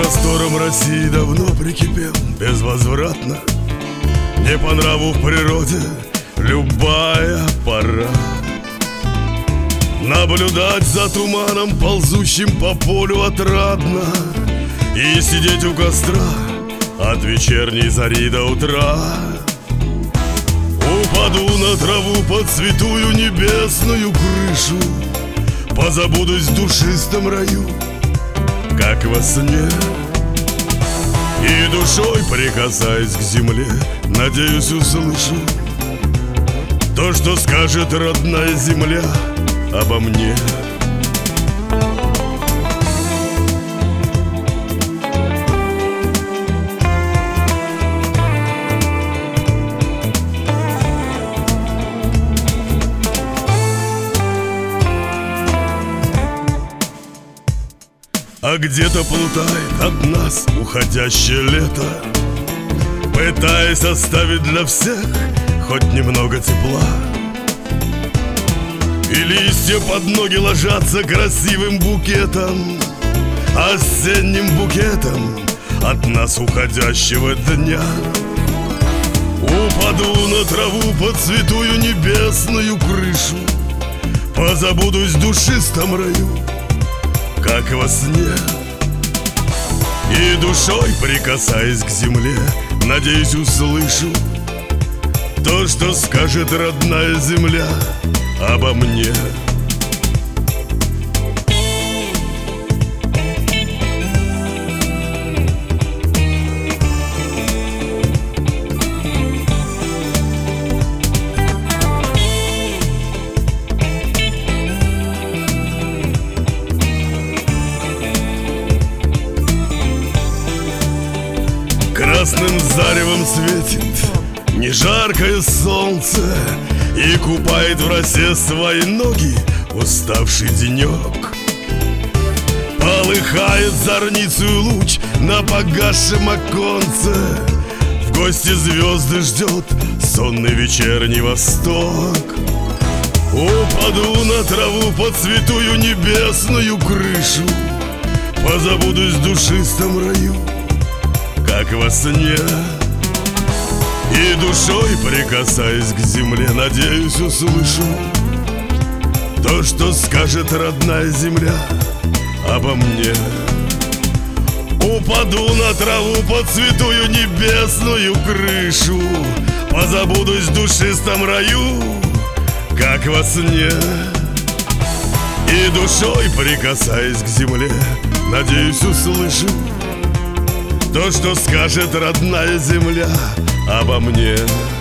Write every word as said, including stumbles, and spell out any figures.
просторам России давно прикипел безвозвратно. Не по нраву в природе любая пора. Наблюдать за туманом, ползущим по полю отрадно, и сидеть у костра от вечерней зари до утра. Упаду на траву под святую небесную крышу, позабудусь в душистом раю, как во сне. И душой, прикасаясь к земле, надеюсь, услышу то, что скажет родная земля обо мне. А где-то плутает от нас уходящее лето, пытаясь оставить для всех хоть немного тепла. И листья под ноги ложатся красивым букетом, осенним букетом от нас уходящего дня. Упаду на траву под святую небесную крышу, позабудусь в душистом раю, как во сне. И душой, прикасаясь к земле, надеюсь, услышу то, что скажет родная земля обо мне. Красным заревом светит не жаркое солнце и купает в росе свои ноги уставший денек. Полыхает зорницей луч на погасшем оконце, в гости звезды ждет сонный вечерний восток. Упаду на траву под святую небесную крышу, позабудусь в душистом раю, как во сне. И душой, прикасаясь к земле, надеюсь, услышу то, что скажет родная земля обо мне. Упаду на траву под святую небесную крышу, позабудусь в душистом раю, как во сне. И душой, прикасаясь к земле, надеюсь, услышу то, что скажет родная земля обо мне.